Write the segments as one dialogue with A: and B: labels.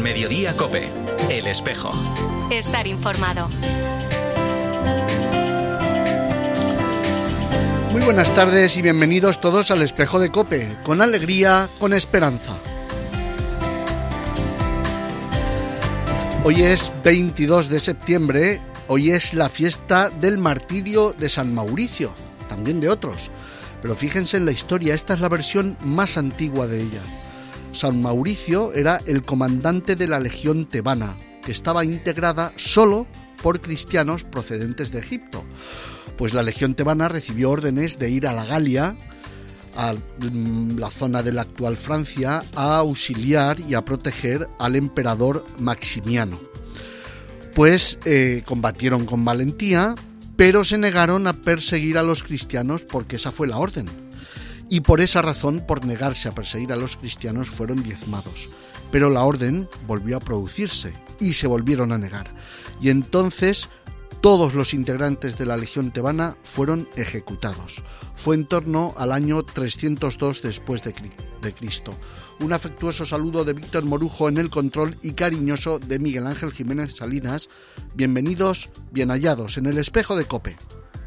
A: Mediodía COPE. El Espejo.
B: Estar informado.
C: Muy buenas tardes y bienvenidos todos al Espejo de COPE. Con alegría, con esperanza. Hoy es 22 de septiembre. Hoy es la fiesta del martirio de San Mauricio. También de otros. Pero fíjense en la historia, esta es la versión más antigua de ella. San Mauricio era el comandante de la legión tebana, que estaba integrada solo por cristianos procedentes de Egipto. Pues la legión tebana recibió órdenes de ir a la Galia, a la zona de la actual Francia, a auxiliar y a proteger al emperador Maximiano. Pues combatieron con valentía, pero se negaron a perseguir a los cristianos porque esa fue la orden. Y por esa razón, por negarse a perseguir a los cristianos, fueron diezmados. Pero la orden volvió a producirse y se volvieron a negar. Y entonces todos los integrantes de la legión tebana fueron ejecutados. Fue en torno al año 302 después de Cristo. Un afectuoso saludo de Víctor Morujo en el control y cariñoso de Miguel Ángel Jiménez Salinas. Bienvenidos, bien hallados en el Espejo de COPE.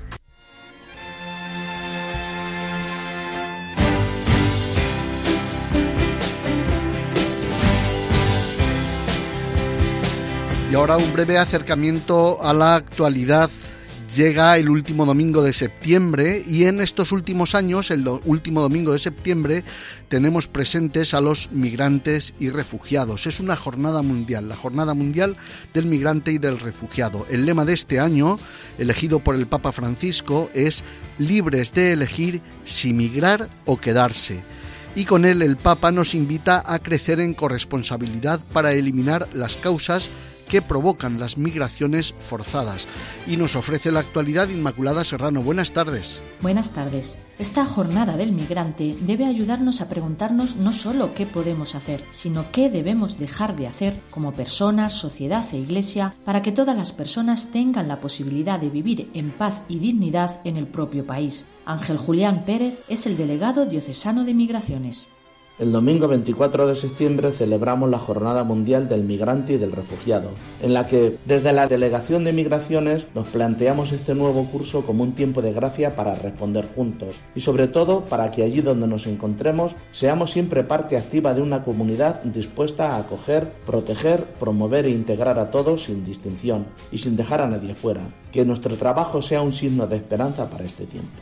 C: Y ahora un breve acercamiento a la actualidad. Llega el último domingo de septiembre y en estos últimos años, el último domingo de septiembre, tenemos presentes a los migrantes y refugiados. Es una jornada mundial, la Jornada Mundial del Migrante y del Refugiado. El lema de este año, elegido por el Papa Francisco, es libres de elegir si migrar o quedarse. Y con él el Papa nos invita a crecer en corresponsabilidad para eliminar las causas que provocan las migraciones forzadas. Y nos ofrece la actualidad Inmaculada Serrano. Buenas tardes.
D: Buenas tardes. Esta jornada del migrante debe ayudarnos a preguntarnos no solo qué podemos hacer, sino qué debemos dejar de hacer como personas, sociedad e Iglesia para que todas las personas tengan la posibilidad de vivir en paz y dignidad en el propio país. Ángel Julián Pérez es el delegado diocesano de Migraciones.
E: El domingo 24 de septiembre celebramos la Jornada Mundial del Migrante y del Refugiado, en la que desde la Delegación de Migraciones nos planteamos este nuevo curso como un tiempo de gracia para responder juntos y sobre todo para que allí donde nos encontremos seamos siempre parte activa de una comunidad dispuesta a acoger, proteger, promover e integrar a todos sin distinción y sin dejar a nadie fuera. Que nuestro trabajo sea un signo de esperanza para este tiempo.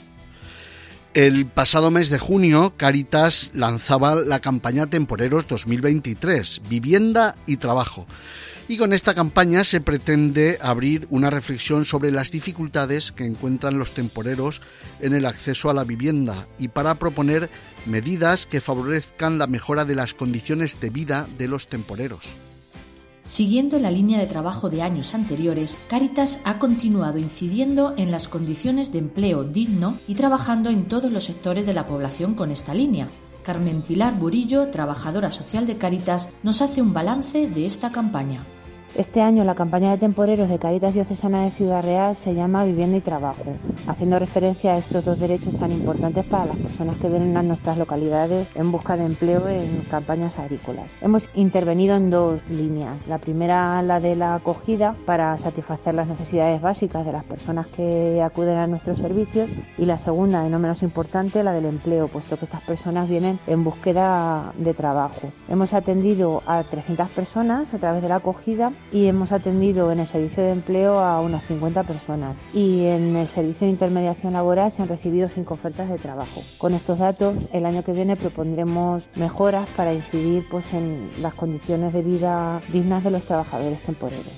C: El pasado mes de junio, Cáritas lanzaba la campaña Temporeros 2023, Vivienda y Trabajo. Y con esta campaña se pretende abrir una reflexión sobre las dificultades que encuentran los temporeros en el acceso a la vivienda y para proponer medidas que favorezcan la mejora de las condiciones de vida de los temporeros.
D: Siguiendo la línea de trabajo de años anteriores, Cáritas ha continuado incidiendo en las condiciones de empleo digno y trabajando en todos los sectores de la población con esta línea. Carmen Pilar Burillo, trabajadora social de Cáritas, nos hace un balance de esta campaña.
F: Este año la campaña de temporeros de Cáritas Diocesana de Ciudad Real se llama Vivienda y Trabajo, haciendo referencia a estos dos derechos tan importantes para las personas que vienen a nuestras localidades en busca de empleo en campañas agrícolas. Hemos intervenido en dos líneas. La primera, la de la acogida, para satisfacer las necesidades básicas de las personas que acuden a nuestros servicios, y la segunda, y no menos importante, la del empleo, puesto que estas personas vienen en búsqueda de trabajo. Hemos atendido a 300 personas a través de la acogida y hemos atendido en el servicio de empleo a unas 50 personas y en el servicio de intermediación laboral se han recibido 5 ofertas de trabajo. Con estos datos, el año que viene propondremos mejoras para incidir en las condiciones de vida dignas de los trabajadores temporeros.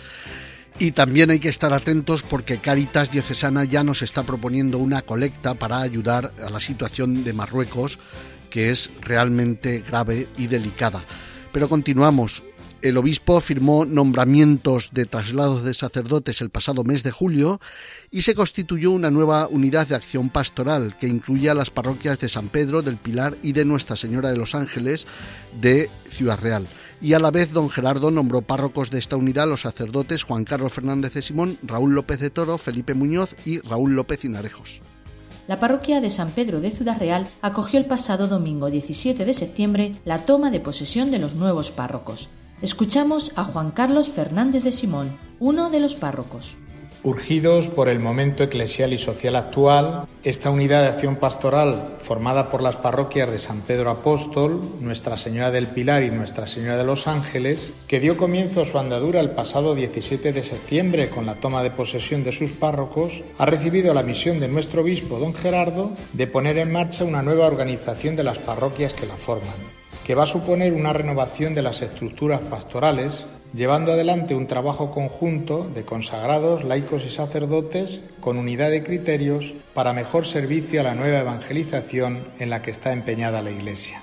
C: Y también hay que estar atentos porque Cáritas Diocesana ya nos está proponiendo una colecta para ayudar a la situación de Marruecos, que es realmente grave y delicada. Pero continuamos. El obispo firmó nombramientos de traslados de sacerdotes el pasado mes de julio y se constituyó una nueva unidad de acción pastoral que incluye a las parroquias de San Pedro, del Pilar y de Nuestra Señora de los Ángeles de Ciudad Real. Y a la vez don Gerardo nombró párrocos de esta unidad los sacerdotes Juan Carlos Fernández de Simón, Raúl López de Toro, Felipe Muñoz y Raúl López Hinarejos.
D: la parroquia de San Pedro de Ciudad Real acogió el pasado domingo 17 de septiembre la toma de posesión de los nuevos párrocos. Escuchamos a Juan Carlos Fernández de Simón, uno de los párrocos.
G: Urgidos por el momento eclesial y social actual, esta unidad de acción pastoral formada por las parroquias de San Pedro Apóstol, Nuestra Señora del Pilar y Nuestra Señora de los Ángeles, que dio comienzo a su andadura el pasado 17 de septiembre con la toma de posesión de sus párrocos, ha recibido la misión de nuestro obispo, don Gerardo, de poner en marcha una nueva organización de las parroquias que la forman, que va a suponer una renovación de las estructuras pastorales, llevando adelante un trabajo conjunto de consagrados, laicos y sacerdotes con unidad de criterios para mejor servicio a la nueva evangelización en la que está empeñada la Iglesia.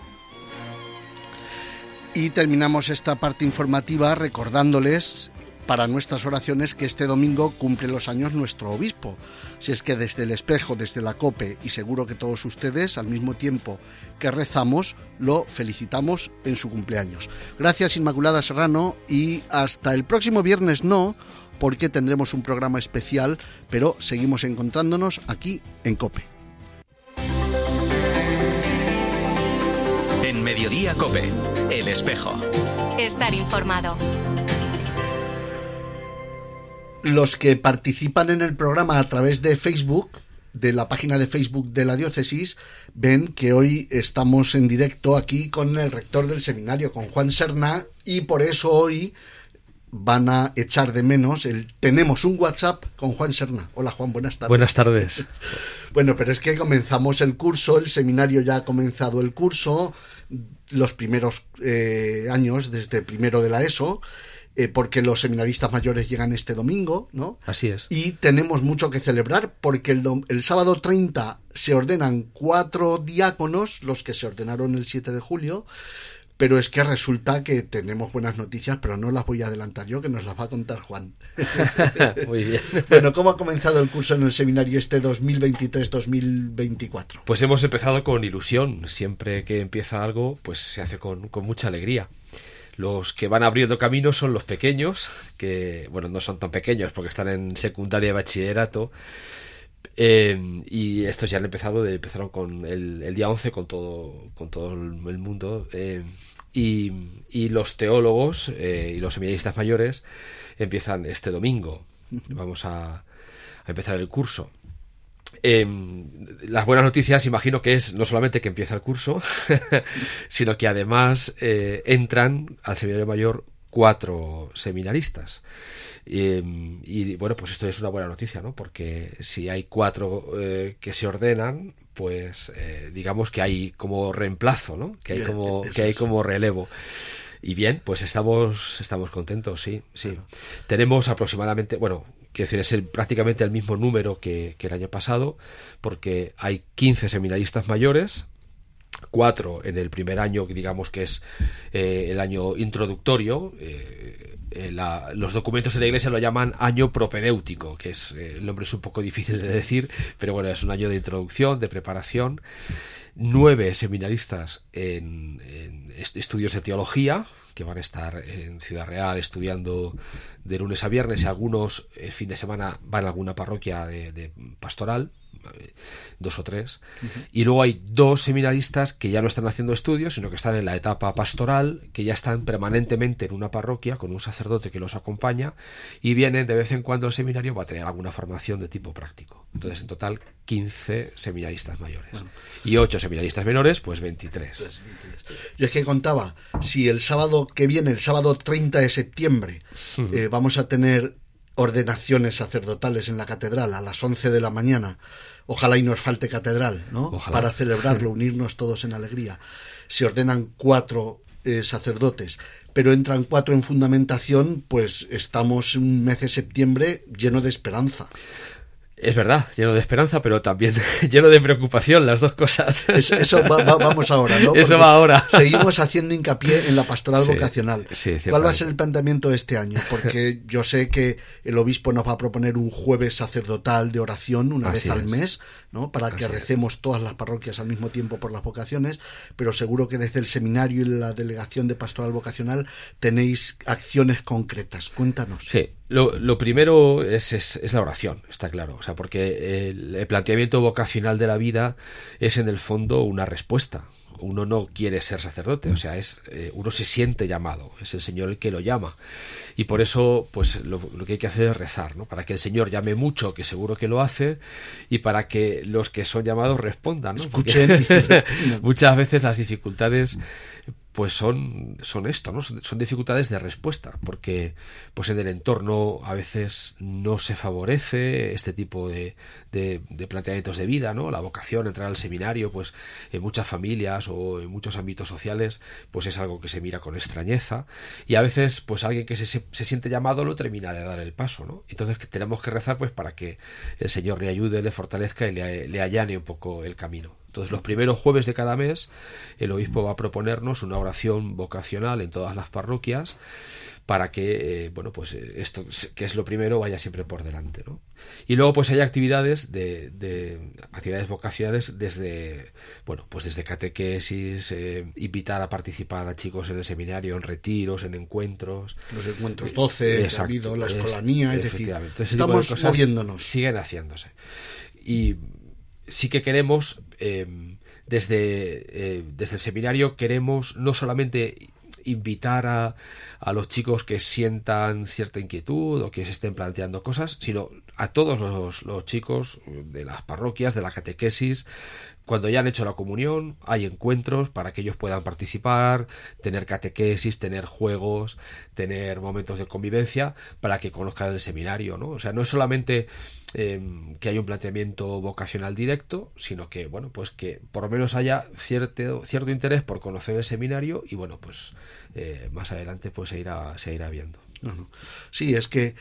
C: Y terminamos esta parte informativa recordándoles para nuestras oraciones que este domingo cumple los años nuestro obispo. Si es que desde el espejo, desde la COPE y seguro que todos ustedes, al mismo tiempo que rezamos, lo felicitamos en su cumpleaños. Gracias, Inmaculada Serrano, y hasta el próximo viernes no, porque tendremos un programa especial, pero seguimos encontrándonos aquí en COPE.
A: En Mediodía COPE, El Espejo.
B: Estar informado.
C: Los que participan en el programa a través de Facebook, de la página de Facebook de la diócesis, ven que hoy estamos en directo aquí con el rector del seminario, con Juan Serna, y por eso hoy van a echar de menos tenemos un WhatsApp con Juan Serna. Hola, Juan, buenas tardes.
H: Buenas tardes.
C: Bueno, pero es que comenzamos el curso, el seminario ya ha comenzado el curso, los primeros años desde primero de la ESO, porque los seminaristas mayores llegan este domingo, ¿no?
H: Así es.
C: Y tenemos mucho que celebrar porque el sábado 30 se ordenan 4 diáconos, los que se ordenaron el 7 de julio, pero es que resulta que tenemos buenas noticias, pero no las voy a adelantar yo, que nos las va a contar Juan.
H: Muy bien.
C: Bueno, ¿cómo ha comenzado el curso en el seminario este 2023-2024?
H: Pues hemos empezado con ilusión. Siempre que empieza algo, pues se hace con mucha alegría. Los que van abriendo camino son los pequeños, que, bueno, no son tan pequeños porque están en secundaria y bachillerato, y estos ya empezaron con el día 11 con todo el mundo, y los teólogos y los seminaristas mayores empiezan este domingo. Vamos a empezar el curso. Las buenas noticias, imagino que es no solamente que empieza el curso, sino que además entran al seminario mayor 4 seminaristas. Y bueno, pues esto es una buena noticia, ¿no? Porque si hay 4 que se ordenan, pues digamos que hay como reemplazo, ¿no? Que hay como relevo. Y bien, pues estamos contentos, sí. Claro. Tenemos aproximadamente, bueno, quiero decir, es prácticamente el mismo número que el año pasado, porque hay 15 seminaristas mayores, 4 en el primer año, digamos que es el año introductorio. Los documentos de la Iglesia lo llaman año propedéutico, que es el nombre es un poco difícil de decir, pero bueno, es un año de introducción, de preparación. 9 seminaristas en estudios de teología, que van a estar en Ciudad Real estudiando de lunes a viernes, y algunos el fin de semana van a alguna parroquia de pastoral, 2 o 3, y luego hay 2 seminaristas que ya no están haciendo estudios, sino que están en la etapa pastoral, que ya están permanentemente en una parroquia con un sacerdote que los acompaña, y vienen de vez en cuando al seminario para tener alguna formación de tipo práctico. Entonces, en total, 15 seminaristas mayores. Bueno. Y 8 seminaristas menores, pues 23.
C: Yo es que contaba, si el sábado que viene, el sábado 30 de septiembre, vamos a tener ordenaciones sacerdotales en la catedral a las 11 de la mañana, ojalá y nos falte catedral, ¿no? Ojalá. Para celebrarlo, unirnos todos en alegría. Se ordenan 4 sacerdotes, pero entran 4 en fundamentación, pues estamos un mes de septiembre lleno de esperanza.
H: Es verdad, lleno de esperanza, pero también lleno de preocupación, las dos cosas.
C: Eso vamos ahora, ¿no? Porque
H: eso va ahora.
C: Seguimos haciendo hincapié en la pastoral vocacional.
H: Sí,
C: ¿cuál va a ser el planteamiento de este año? Porque yo sé que el obispo nos va a proponer un jueves sacerdotal de oración una vez al mes, ¿no? Para que recemos todas las parroquias al mismo tiempo por las vocaciones, pero seguro que desde el seminario y la delegación de pastoral vocacional tenéis acciones concretas. Cuéntanos.
H: Sí. Lo primero es la oración, está claro. O sea, porque el planteamiento vocacional de la vida es en el fondo una respuesta. Uno no quiere ser sacerdote, o sea, uno se siente llamado, es el Señor el que lo llama. Y por eso, pues lo que hay que hacer es rezar, ¿no? Para que el Señor llame mucho, que seguro que lo hace, y para que los que son llamados respondan, ¿no?
C: Escuchen.
H: Muchas veces las dificultades pues son esto, ¿no? Son dificultades de respuesta, porque pues en el entorno a veces no se favorece este tipo de planteamientos de vida, ¿no? La vocación, entrar al seminario, pues en muchas familias o en muchos ámbitos sociales, pues es algo que se mira con extrañeza, y a veces pues alguien que se siente llamado no termina de dar el paso, ¿no? Entonces tenemos que rezar pues para que el Señor le ayude, le fortalezca y le allane un poco el camino. Entonces, los primeros jueves de cada mes, el obispo va a proponernos una oración vocacional en todas las parroquias para que, pues esto, que es lo primero, vaya siempre por delante, ¿no? Y luego, pues hay actividades actividades vocacionales desde catequesis, invitar a participar a chicos en el seminario, en retiros, en encuentros.
C: Los encuentros 12, ha habido la escolanía, es decir, estamos moviéndonos.
H: Siguen haciéndose. Y sí que queremos, desde el seminario, queremos no solamente invitar a los chicos que sientan cierta inquietud o que se estén planteando cosas, sino a todos los chicos de las parroquias, de la catequesis. Cuando ya han hecho la comunión, hay encuentros para que ellos puedan participar, tener catequesis, tener juegos, tener momentos de convivencia para que conozcan el seminario, ¿no? O sea, no es solamente que haya un planteamiento vocacional directo, sino que, pues que por lo menos haya cierto interés por conocer el seminario y, pues más adelante pues se irá viendo.
C: Sí, es que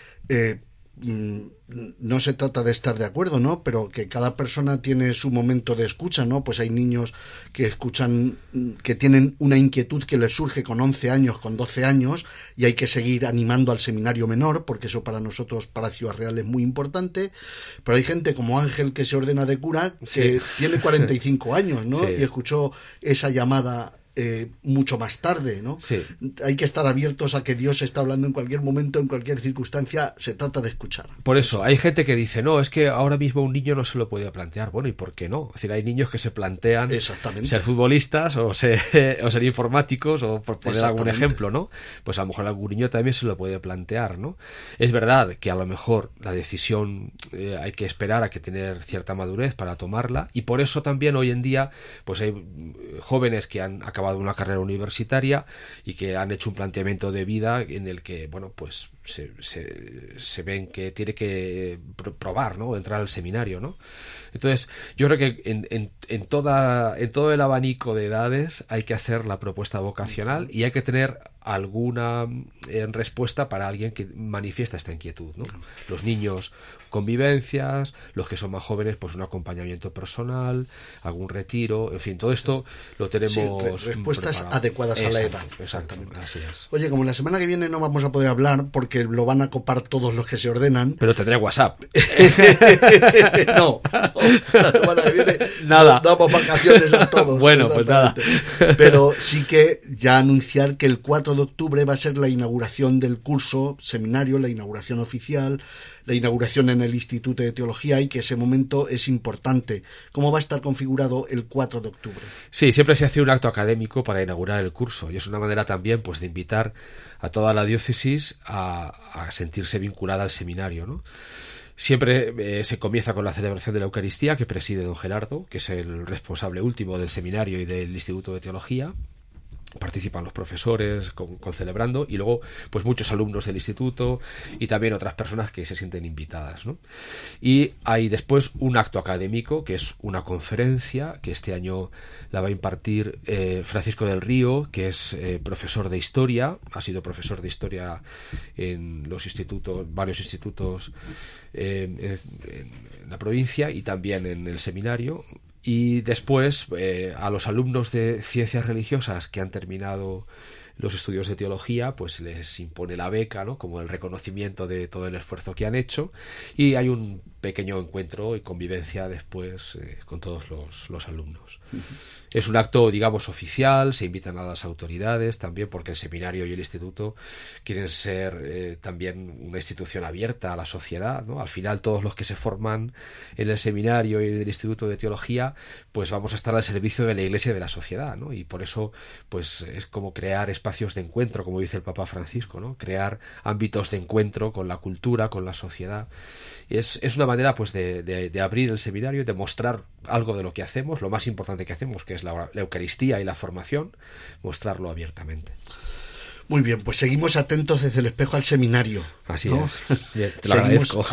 C: no se trata de estar de acuerdo, ¿no? Pero que cada persona tiene su momento de escucha, ¿no? Pues hay niños que escuchan, que tienen una inquietud que les surge con 11 años, con 12 años, y hay que seguir animando al seminario menor, porque eso para nosotros, para Ciudad Real, es muy importante. Pero hay gente como Ángel, que se ordena de cura, que tiene 45 años, ¿no? Sí. Y escuchó esa llamada mucho más tarde, ¿no?
H: Sí.
C: Hay que estar abiertos a que Dios está hablando en cualquier momento, en cualquier circunstancia. Se trata de escuchar.
H: Por eso hay gente que dice, no, es que ahora mismo un niño no se lo puede plantear. Bueno, ¿y por qué no? Es decir, hay niños que se plantean ser futbolistas o ser informáticos, o por poner algún ejemplo, ¿no? Pues a lo mejor algún niño también se lo puede plantear, ¿no? Es verdad que a lo mejor la decisión hay que esperar a que tener cierta madurez para tomarla, y por eso también hoy en día pues hay jóvenes que han acabado una carrera universitaria y que han hecho un planteamiento de vida en el que, pues se ven que tiene que probar, ¿no? Entrar al seminario, ¿no? Entonces, yo creo que en todo el abanico de edades hay que hacer la propuesta vocacional y hay que tener alguna respuesta para alguien que manifiesta esta inquietud, ¿no? Los niños, convivencias, los que son más jóvenes, pues un acompañamiento personal, algún retiro, en fin, todo esto lo tenemos
C: respuestas
H: preparado.
C: Adecuadas a la edad.
H: Exactamente. Así es.
C: Oye, como la semana que viene no vamos a poder hablar porque lo van a copar todos los que se ordenan.
H: Pero tendré WhatsApp.
C: No, la semana que viene
H: nada.
C: Damos vacaciones a todos.
H: Bueno, pues nada.
C: Pero sí que ya anunciar que el 4 de octubre va a ser la inauguración del curso seminario, la inauguración oficial, la inauguración en el Instituto de Teología, y que ese momento es importante. ¿Cómo va a estar configurado el 4 de octubre?
H: Sí, siempre se hace un acto académico para inaugurar el curso, y es una manera también pues de invitar a toda la diócesis a sentirse vinculada al seminario, ¿no? Siempre se comienza con la celebración de la Eucaristía, que preside don Gerardo, que es el responsable último del seminario y del Instituto de Teología. Participan los profesores con celebrando, y luego pues muchos alumnos del instituto y también otras personas que se sienten invitadas, ¿no? Y hay después un acto académico, que es una conferencia que este año la va a impartir Francisco del Río, que es profesor de historia, ha sido profesor de historia en los institutos, varios institutos en la provincia y también en el seminario. Y después a los alumnos de ciencias religiosas que han terminado los estudios de teología, pues les impone la beca, ¿no? Como el reconocimiento de todo el esfuerzo que han hecho, y hay un pequeño encuentro y convivencia después con todos los alumnos. Es un acto, digamos, oficial, se invitan a las autoridades también, porque el seminario y el instituto quieren ser también una institución abierta a la sociedad, ¿no? Al final, todos los que se forman en el seminario y en el instituto de teología, pues vamos a estar al servicio de la Iglesia y de la sociedad, ¿no? Y por eso, pues es como crear espacios de encuentro, como dice el Papa Francisco, ¿no? Crear ámbitos de encuentro con la cultura, con la sociedad. Es una manera, pues, de abrir el seminario y de mostrar algo de lo que hacemos, lo más importante que hacemos, que es la Eucaristía y la formación, mostrarlo abiertamente.
C: Muy bien, pues seguimos atentos desde el espejo al seminario.
H: Así
C: ¿no?
H: es. Te lo agradezco.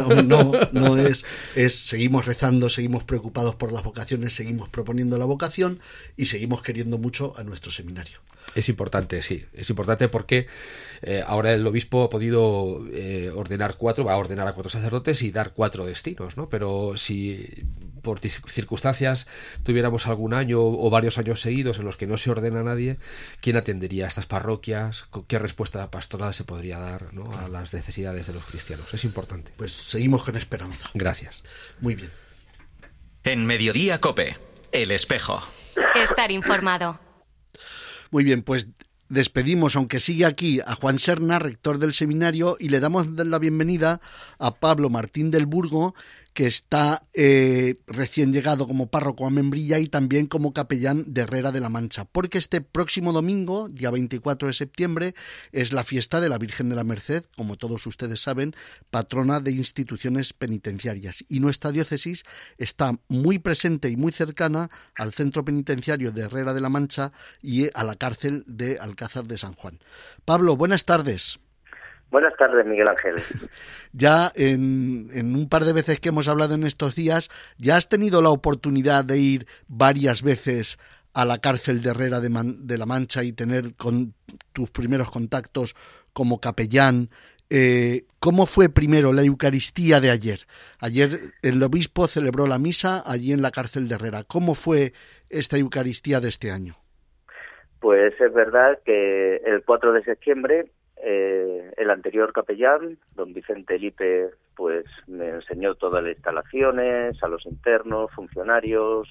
C: Seguimos rezando, seguimos preocupados por las vocaciones, seguimos proponiendo la vocación y seguimos queriendo mucho a nuestro seminario.
H: Es importante, sí. Es importante porque ahora el obispo ha podido va a ordenar a 4 sacerdotes y dar 4 destinos, ¿no? Pero si por circunstancias tuviéramos algún año o varios años seguidos en los que no se ordena a nadie, ¿quién atendería a estas parroquias? ¿Qué respuesta pastoral se podría dar, ¿no?, a las necesidades de los cristianos? Es importante.
C: Pues seguimos con esperanza.
H: Gracias.
C: Muy bien.
A: En Mediodía COPE, El Espejo.
B: Estar informado.
C: Muy bien, pues despedimos, aunque sigue aquí, a Juan Serna, rector del seminario, y le damos la bienvenida a Pablo Martín del Burgo, que está recién llegado como párroco a Membrilla y también como capellán de Herrera de la Mancha, porque este próximo domingo, día 24 de septiembre, es la fiesta de la Virgen de la Merced, como todos ustedes saben, patrona de instituciones penitenciarias. Y nuestra diócesis está muy presente y muy cercana al centro penitenciario de Herrera de la Mancha y a la cárcel de Alcázar de San Juan. Pablo, buenas tardes.
I: Buenas tardes, Miguel Ángel.
C: Ya en un par de veces que hemos hablado en estos días, ¿ya has tenido la oportunidad de ir varias veces a la cárcel de Herrera de la Mancha y tener con tus primeros contactos como capellán? ¿Cómo fue primero la Eucaristía de ayer? Ayer el obispo celebró la misa allí en la cárcel de Herrera. ¿Cómo fue esta Eucaristía de este año?
I: Pues es verdad que el 4 de septiembre el anterior capellán, don Vicente Lipe, pues me enseñó todas las instalaciones, a los internos, funcionarios,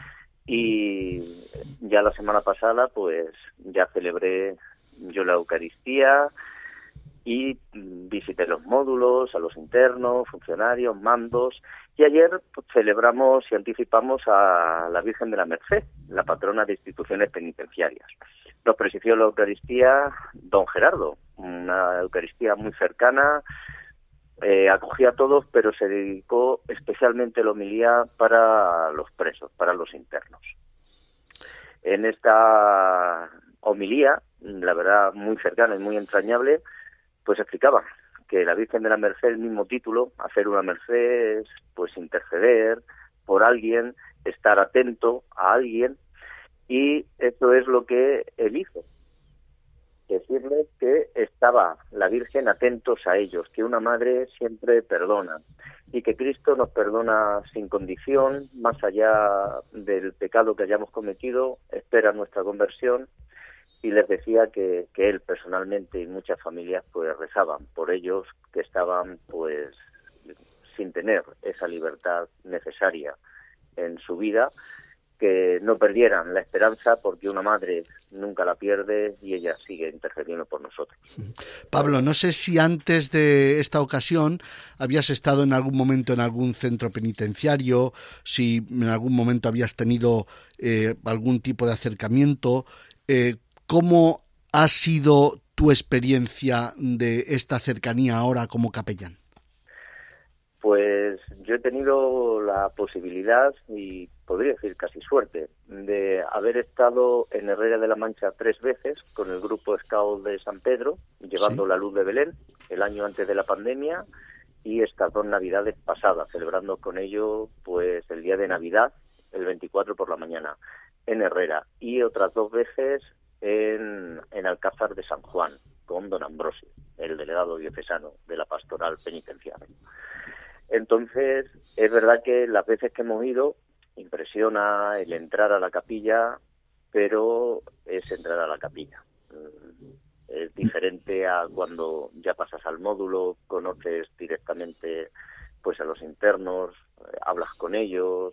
I: y ya la semana pasada pues ya celebré yo la Eucaristía y visité los módulos, a los internos, funcionarios, mandos, y ayer pues, celebramos y anticipamos a la Virgen de la Merced, la patrona de instituciones penitenciarias. Nos presidió la Eucaristía don Gerardo, una Eucaristía muy cercana, acogía a todos, pero se dedicó especialmente la homilía para los presos, para los internos. En esta homilía, la verdad muy cercana y muy entrañable, pues explicaba que la Virgen de la Merced, el mismo título, hacer una merced es pues interceder por alguien, estar atento a alguien, y eso es lo que él hizo. Decirles que estaba la Virgen atentos a ellos, que una madre siempre perdona y que Cristo nos perdona sin condición, más allá del pecado que hayamos cometido, espera nuestra conversión. Y les decía que él personalmente y muchas familias pues rezaban por ellos, que estaban pues sin tener esa libertad necesaria en su vida, que no perdieran la esperanza, porque una madre nunca la pierde y ella sigue intercediendo por nosotros.
C: Pablo, no sé si antes de esta ocasión habías estado en algún momento en algún centro penitenciario, si en algún momento habías tenido algún tipo de acercamiento. ¿Cómo ha sido tu experiencia de esta cercanía ahora como capellán?
I: Pues yo he tenido la posibilidad, y podría decir casi suerte, de haber estado en Herrera de la Mancha 3 veces con el grupo Scout de San Pedro, llevando ¿sí?, la luz de Belén, el año antes de la pandemia, y estas 2 navidades pasadas, celebrando con ello pues el día de Navidad, el 24 por la mañana, en Herrera, y otras 2 veces en Alcázar de San Juan, con don Ambrosio, el delegado diocesano de la pastoral penitenciaria. Entonces, es verdad que las veces que hemos ido, impresiona el entrar a la capilla, pero es entrar a la capilla. Es diferente a cuando ya pasas al módulo, conoces directamente pues a los internos, hablas con ellos,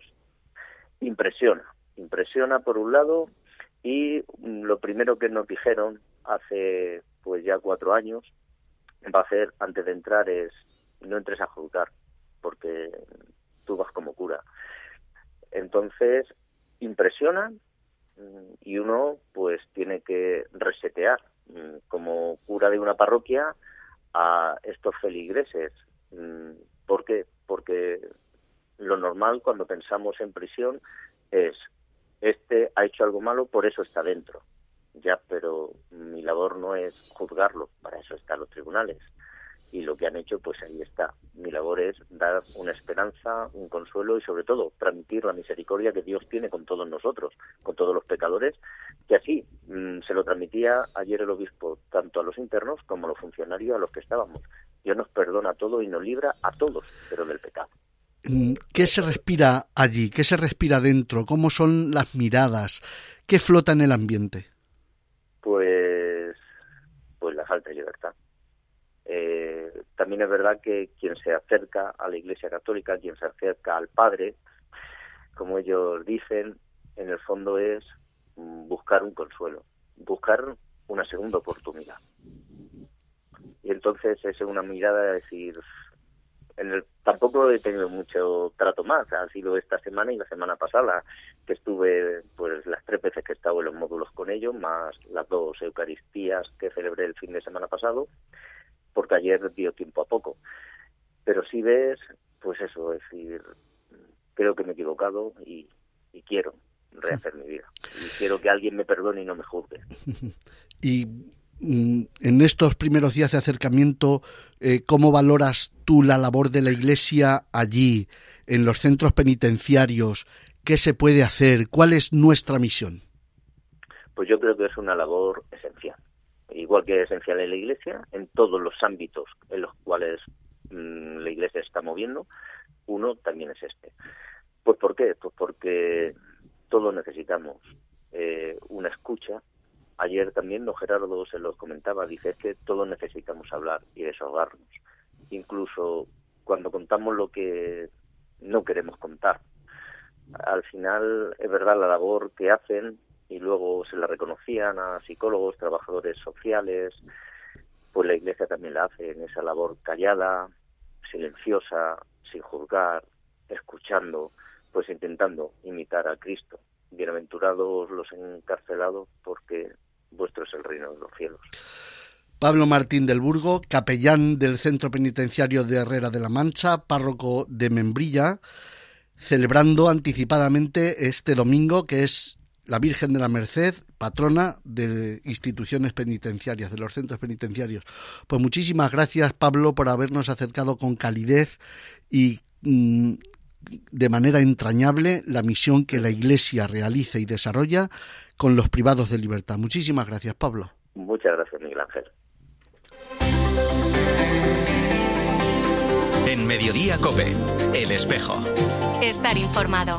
I: impresiona por un lado, y lo primero que nos dijeron hace pues ya 4 años va a ser, antes de entrar, es no entres a juzgar, porque tú vas como cura. Entonces impresionan, y uno pues tiene que resetear como cura de una parroquia a estos feligreses. ¿Por qué? Porque lo normal cuando pensamos en prisión es: este ha hecho algo malo, por eso está dentro. Ya, pero mi labor no es juzgarlo, para eso están los tribunales. Y lo que han hecho, pues ahí está. Mi labor es dar una esperanza, un consuelo y sobre todo transmitir la misericordia que Dios tiene con todos nosotros, con todos los pecadores, que así se lo transmitía ayer el obispo, tanto a los internos como a los funcionarios a los que estábamos. Dios nos perdona todo y nos libra a todos, pero del pecado.
C: ¿Qué se respira allí? ¿Qué se respira dentro? ¿Cómo son las miradas? ¿Qué flota en el ambiente?
I: Pues la falta de libertad. También es verdad que quien se acerca a la Iglesia Católica, quien se acerca al Padre, como ellos dicen, en el fondo es buscar un consuelo, buscar una segunda oportunidad. Y entonces es una mirada de decir, tampoco he tenido mucho trato más, ha sido esta semana y la semana pasada que estuve, pues las 3 veces que he estado en los módulos con ellos, más las 2 Eucaristías que celebré el fin de semana pasado, porque ayer dio tiempo a poco. Pero sí ves, pues eso, es decir, creo que me he equivocado y quiero rehacer mi vida. Y quiero que alguien me perdone y no me juzgue.
C: Y en estos primeros días de acercamiento, ¿cómo valoras tú la labor de la Iglesia allí, en los centros penitenciarios? ¿Qué se puede hacer? ¿Cuál es nuestra misión?
I: Pues yo creo que es una labor esencial. Igual que es esencial en la Iglesia, en todos los ámbitos en los cuales la Iglesia se está moviendo, uno también es este. ¿Pues por qué? Pues porque todos necesitamos una escucha. Ayer también don Gerardo se los comentaba, dice, es que todos necesitamos hablar y desahogarnos. Incluso cuando contamos lo que no queremos contar. Al final, es verdad la labor que hacen, y luego se la reconocían a psicólogos, trabajadores sociales, pues la Iglesia también la hace en esa labor callada, silenciosa, sin juzgar, escuchando, pues intentando imitar a Cristo. Bienaventurados los encarcelados, porque vuestro es el reino de los cielos.
C: Pablo Martín del Burgo, capellán del Centro Penitenciario de Herrera de la Mancha, párroco de Membrilla, celebrando anticipadamente este domingo, que es la Virgen de la Merced, patrona de instituciones penitenciarias, de los centros penitenciarios. Pues muchísimas gracias, Pablo, por habernos acercado con calidez y de manera entrañable la misión que la Iglesia realiza y desarrolla con los privados de libertad. Muchísimas gracias, Pablo.
I: Muchas gracias, Miguel Ángel.
A: En Mediodía COPE, El Espejo.
B: Estar informado.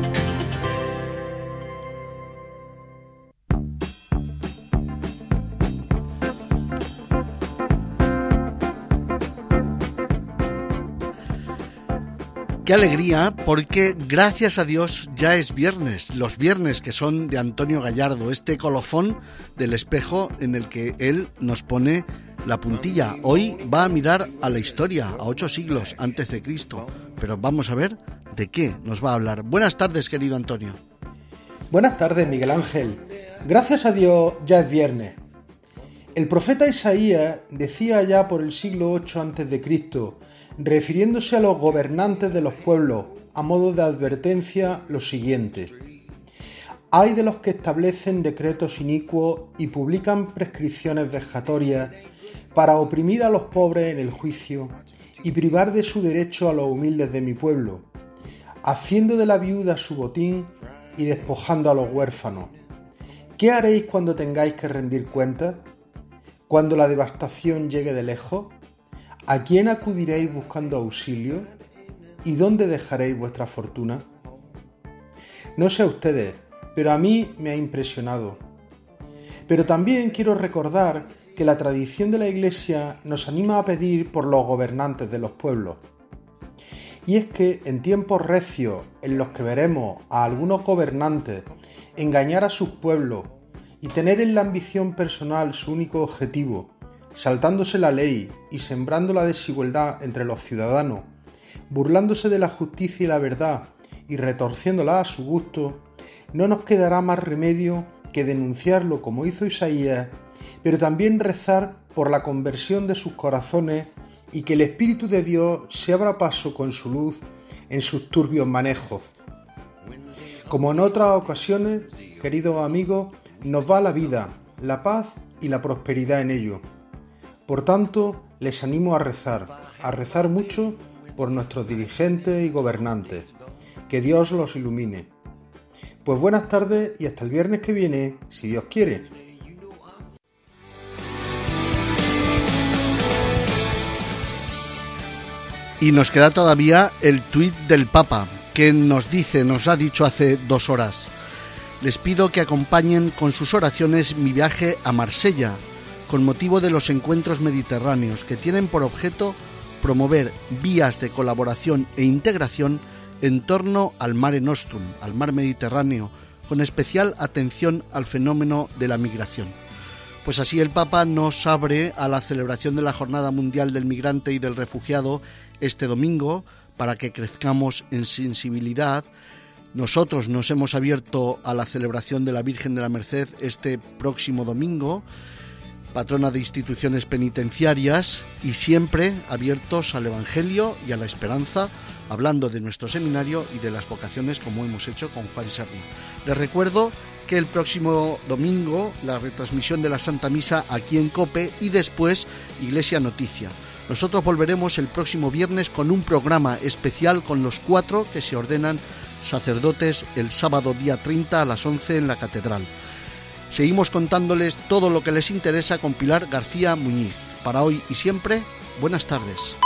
C: Qué alegría, porque gracias a Dios ya es viernes, los viernes que son de Antonio Gallardo, este colofón del Espejo en el que él nos pone la puntilla. Hoy va a mirar a la historia, a 8 siglos antes de Cristo, pero vamos a ver de qué nos va a hablar. Buenas tardes, querido Antonio.
J: Buenas tardes, Miguel Ángel. Gracias a Dios ya es viernes. El profeta Isaías decía ya por el siglo 8 antes de Cristo, refiriéndose a los gobernantes de los pueblos, a modo de advertencia, lo siguiente: hay de los que establecen decretos inicuos y publican prescripciones vejatorias para oprimir a los pobres en el juicio y privar de su derecho a los humildes de mi pueblo, haciendo de la viuda su botín y despojando a los huérfanos. ¿Qué haréis cuando tengáis que rendir cuentas? ¿Cuando la devastación llegue de lejos? ¿A quién acudiréis buscando auxilio? ¿Y dónde dejaréis vuestra fortuna? No sé a ustedes, pero a mí me ha impresionado. Pero también quiero recordar que la tradición de la Iglesia nos anima a pedir por los gobernantes de los pueblos. Y es que en tiempos recios en los que veremos a algunos gobernantes engañar a sus pueblos y tener en la ambición personal su único objetivo, saltándose la ley y sembrando la desigualdad entre los ciudadanos, burlándose de la justicia y la verdad y retorciéndola a su gusto, no nos quedará más remedio que denunciarlo como hizo Isaías, pero también rezar por la conversión de sus corazones y que el Espíritu de Dios se abra paso con su luz en sus turbios manejos. Como en otras ocasiones, queridos amigos, nos va la vida, la paz y la prosperidad en ello. Por tanto, les animo a rezar mucho por nuestros dirigentes y gobernantes. Que Dios los ilumine. Pues buenas tardes y hasta el viernes que viene, si Dios quiere.
C: Y nos queda todavía el tuit del Papa, que nos ha dicho hace 2 horas. Les pido que acompañen con sus oraciones mi viaje a Marsella, con motivo de los encuentros mediterráneos, que tienen por objeto promover vías de colaboración e integración en torno al Mare Nostrum, al mar Mediterráneo, con especial atención al fenómeno de la migración. Pues así el Papa nos abre a la celebración de la Jornada Mundial del Migrante y del Refugiado este domingo, para que crezcamos en sensibilidad. Nosotros nos hemos abierto a la celebración de la Virgen de la Merced este próximo domingo, patrona de instituciones penitenciarias, y siempre abiertos al Evangelio y a la esperanza, hablando de nuestro seminario y de las vocaciones, como hemos hecho con Juan Serna. Les recuerdo que el próximo domingo la retransmisión de la Santa Misa aquí en COPE y después Iglesia Noticia. Nosotros volveremos el próximo viernes con un programa especial con los 4 que se ordenan sacerdotes el sábado día 30 a las 11 en la Catedral. Seguimos contándoles todo lo que les interesa con Pilar García Muñiz. Para hoy y siempre, buenas tardes.